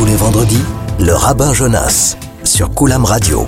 Tous les vendredis, le rabbin Jonas sur Koulam Radio.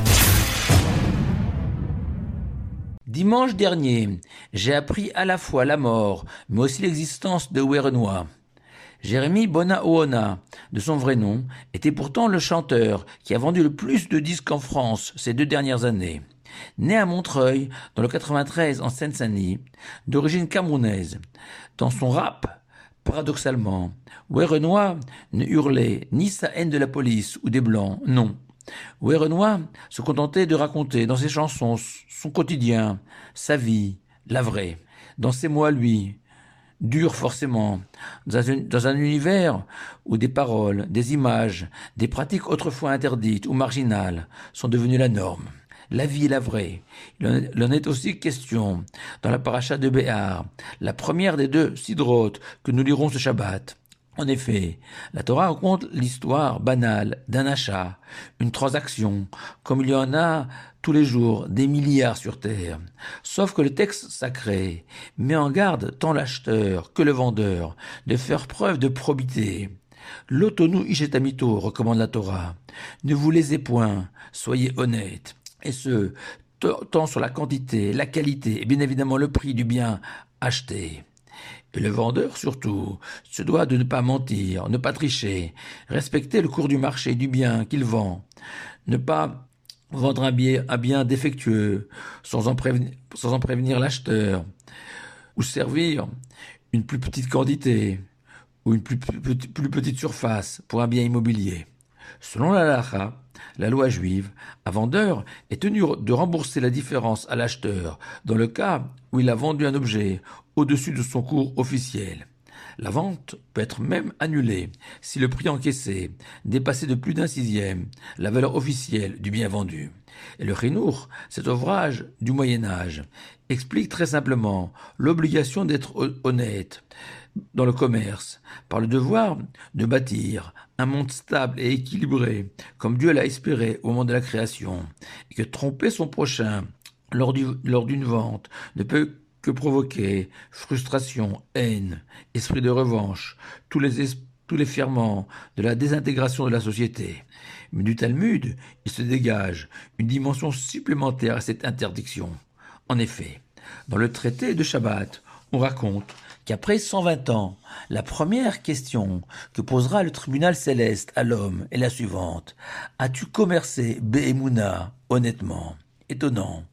Dimanche dernier, j'ai appris à la fois la mort, mais aussi l'existence de Werenoi. Jérémy Bonahoona, de son vrai nom, était pourtant le chanteur qui a vendu le plus de disques en France ces 2 dernières années. Né à Montreuil, dans le 93 en Seine-Saint-Denis, d'origine camerounaise. Dans son rap, paradoxalement, Werenoi ne hurlait ni sa haine de la police ou des Blancs, non. Werenoi se contentait de raconter dans ses chansons son quotidien, sa vie, la vraie. Dans ses mots à lui, dur forcément, dans un univers où des paroles, des images, des pratiques autrefois interdites ou marginales sont devenues la norme. La vie est la vraie. Il en est aussi question dans la paracha de Béar, la première des 2 sidrotes que nous lirons ce Shabbat. En effet, la Torah raconte l'histoire banale d'un achat, une transaction, comme il y en a tous les jours, des milliards sur terre. Sauf que le texte sacré met en garde tant l'acheteur que le vendeur de faire preuve de probité. L'otonu ishetamito, recommande la Torah. Ne vous lésez point, soyez honnêtes. Et ce, tant sur la quantité, la qualité et bien évidemment le prix du bien acheté. Et le vendeur, surtout, se doit de ne pas mentir, ne pas tricher, respecter le cours du marché du bien qu'il vend, ne pas vendre un bien défectueux sans en prévenir l'acheteur, ou servir une plus petite quantité ou une plus petite surface pour un bien immobilier. Selon la halakha, la loi juive, un vendeur est tenu de rembourser la différence à l'acheteur dans le cas où il a vendu un objet au-dessus de son cours officiel. La vente peut être même annulée si le prix encaissé dépassait de plus d'1/6 la valeur officielle du bien vendu. Et le Chinour, cet ouvrage du Moyen-Âge, explique très simplement l'obligation d'être honnête dans le commerce, par le devoir de bâtir un monde stable et équilibré, comme Dieu l'a espéré au moment de la création, et que tromper son prochain lors d'une vente ne peut que provoquer frustration, haine, esprit de revanche, tous les ferments de la désintégration de la société. Mais du Talmud, il se dégage une dimension supplémentaire à cette interdiction. En effet, dans le traité de Shabbat, on raconte qu'après 120 ans, la première question que posera le tribunal céleste à l'homme est la suivante. As-tu commercé Be'emouna honnêtement? Étonnant.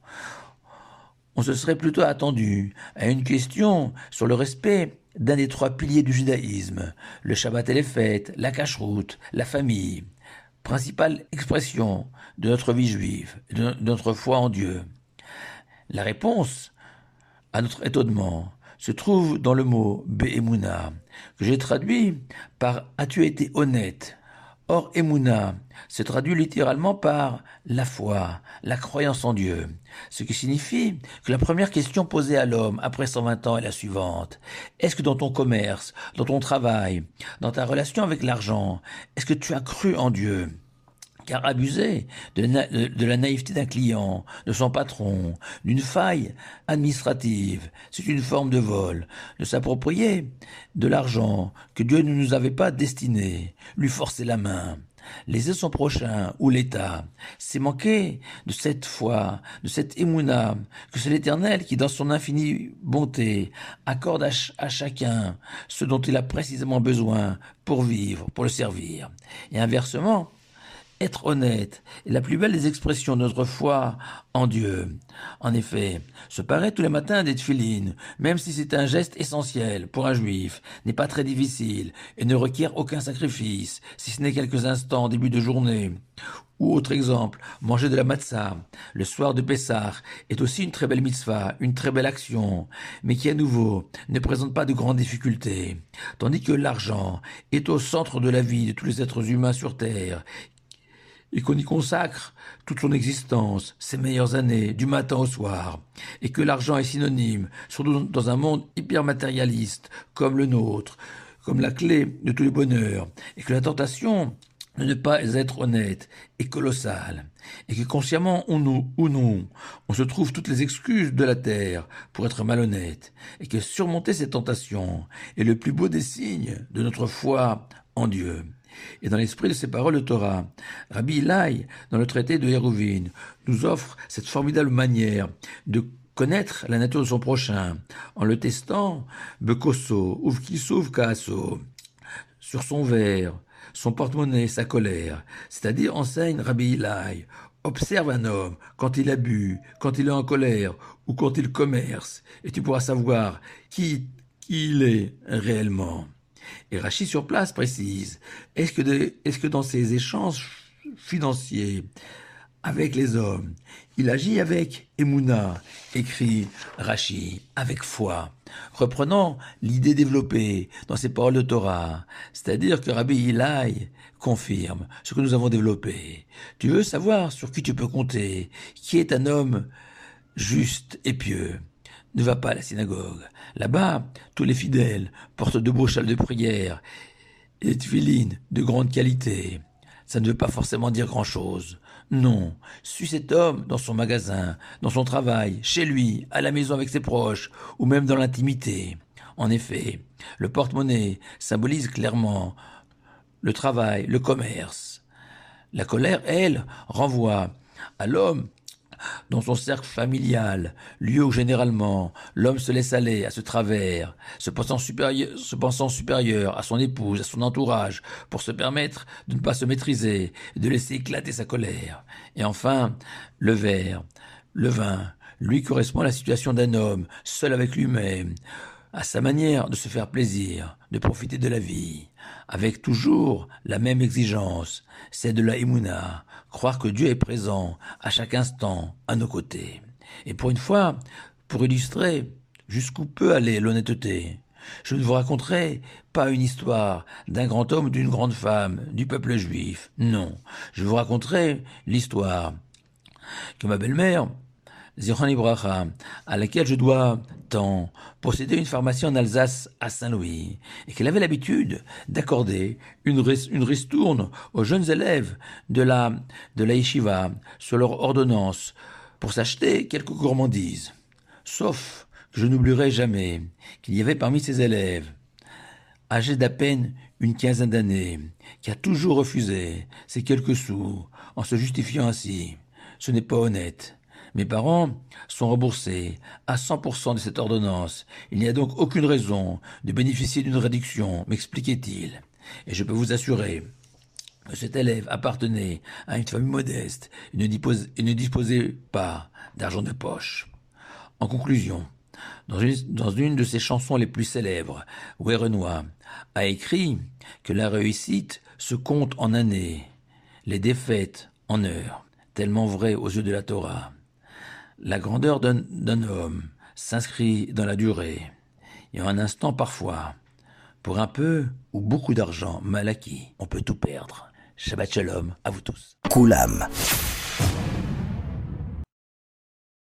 On se serait plutôt attendu à une question sur le respect d'un des 3 piliers du judaïsme, le Shabbat et les fêtes, la cacheroute, la famille, principale expression de notre vie juive, de notre foi en Dieu. La réponse à notre étonnement se trouve dans le mot Be'emouna, que j'ai traduit par « as-tu été honnête ?» Or, Emouna se traduit littéralement par la foi, la croyance en Dieu, ce qui signifie que la première question posée à l'homme après 120 ans est la suivante. Est-ce que dans ton commerce, dans ton travail, dans ta relation avec l'argent, est-ce que tu as cru en Dieu ? Car abuser de la naïveté d'un client, de son patron, d'une faille administrative, c'est une forme de vol, de s'approprier de l'argent que Dieu ne nous avait pas destiné, lui forcer la main. Léser son prochain ou l'État, c'est manquer de cette foi, de cette émouna, que c'est l'Éternel qui, dans son infinie bonté, accorde à chacun ce dont il a précisément besoin pour vivre, pour le servir. Et inversement, être honnête est la plus belle des expressions de notre foi en Dieu. En effet, se parer tous les matins des tefilines, même si c'est un geste essentiel pour un juif, n'est pas très difficile et ne requiert aucun sacrifice, si ce n'est quelques instants en début de journée. Ou autre exemple, manger de la matzah le soir de Pessah est aussi une très belle mitzvah, une très belle action, mais qui à nouveau ne présente pas de grandes difficultés. Tandis que l'argent est au centre de la vie de tous les êtres humains sur terre, et qu'on y consacre toute son existence, ses meilleures années, du matin au soir, et que l'argent est synonyme, surtout dans un monde hyper matérialiste comme le nôtre, comme la clé de tous les bonheurs, et que la tentation de ne pas être honnête est colossale, et que consciemment ou non, on se trouve toutes les excuses de la terre pour être malhonnête, et que surmonter ces tentations est le plus beau des signes de notre foi en Dieu. Et dans l'esprit de ces paroles de Torah, Rabbi Ilaï, dans le traité de Hérouvin, nous offre cette formidable manière de connaître la nature de son prochain, en le testant, bekoso, uvkiso, uvkaaso, sur son verre, son porte-monnaie, sa colère, c'est-à-dire enseigne Rabbi Ilaï, observe un homme quand il a bu, quand il est en colère ou quand il commerce, et tu pourras savoir qui il est réellement. Et Rachi sur place précise, est-ce que dans ces échanges financiers avec les hommes, il agit avec Emouna, écrit Rachi, avec foi, reprenant l'idée développée dans ces paroles de Torah, c'est-à-dire que Rabbi Ilaï confirme ce que nous avons développé. Tu veux savoir sur qui tu peux compter, qui est un homme juste et pieux. Ne va pas à la synagogue. Là-bas, tous les fidèles portent de beaux châles de prière et des tefilines de grande qualité. Ça ne veut pas forcément dire grand-chose. Non, suis cet homme dans son magasin, dans son travail, chez lui, à la maison avec ses proches, ou même dans l'intimité. En effet, le porte-monnaie symbolise clairement le travail, le commerce. La colère, elle, renvoie à l'homme dans son cercle familial, lieu où généralement l'homme se laisse aller à ce travers, se pensant supérieur à son épouse, à son entourage, pour se permettre de ne pas se maîtriser, de laisser éclater sa colère. Et enfin, le verre, le vin, lui correspond à la situation d'un homme, seul avec lui-même, à sa manière de se faire plaisir, de profiter de la vie, avec toujours la même exigence, c'est de la Emouna, croire que Dieu est présent à chaque instant à nos côtés. Et pour une fois, pour illustrer jusqu'où peut aller l'honnêteté, je ne vous raconterai pas une histoire d'un grand homme ou d'une grande femme du peuple juif, non, je vous raconterai l'histoire que ma belle-mère, Zichron Libracha, à laquelle je dois tant, possédait une pharmacie en Alsace à Saint-Louis, et qu'elle avait l'habitude d'accorder une ristourne aux jeunes élèves de la yeshiva sur leur ordonnance pour s'acheter quelques gourmandises. Sauf que je n'oublierai jamais qu'il y avait parmi ces élèves, âgé d'à peine une quinzaine d'années, qui a toujours refusé ces quelques sous en se justifiant ainsi. Ce n'est pas honnête. Mes parents sont remboursés à 100% de cette ordonnance. Il n'y a donc aucune raison de bénéficier d'une réduction, m'expliquait-il. Et je peux vous assurer que cet élève appartenait à une famille modeste et ne disposait pas d'argent de poche. En conclusion, dans une de ses chansons les plus célèbres, Werenoi a écrit que la réussite se compte en années, les défaites en heures, tellement vrai aux yeux de la Torah. La grandeur d'un homme s'inscrit dans la durée, et en un instant parfois, pour un peu ou beaucoup d'argent mal acquis, on peut tout perdre. Shabbat Shalom à vous tous. Koulam.